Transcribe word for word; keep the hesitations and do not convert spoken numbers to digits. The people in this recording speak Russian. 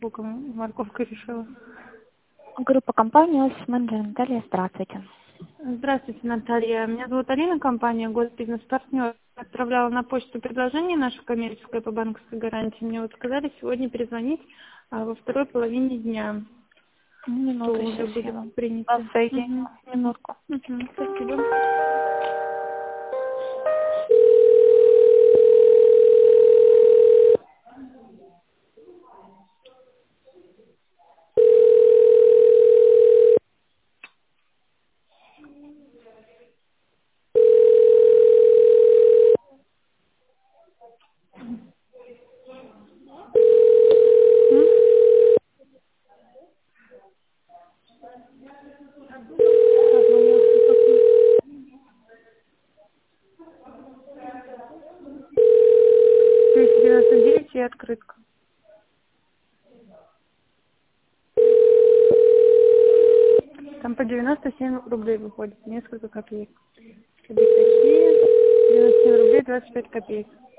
луком, морковкой решила. Группа компании «Офис менеджер» Наталья, здравствуйте. Здравствуйте, Наталья. Меня зовут Алина, компания «Год Бизнес-партнер». Отправляла на почту предложение наше коммерческое по банковской гарантии. Мне вот сказали сегодня перезвонить а, во второй половине дня. Минуту, Что уже сейчас я будет вам принято. вас соединю. Угу. Минутку. Угу. Спасибо. девяносто девять и открытка. Там по девяносто семь рублей выходит, несколько копеек. Если быть точнее, девяносто семь рублей двадцать пять копеек.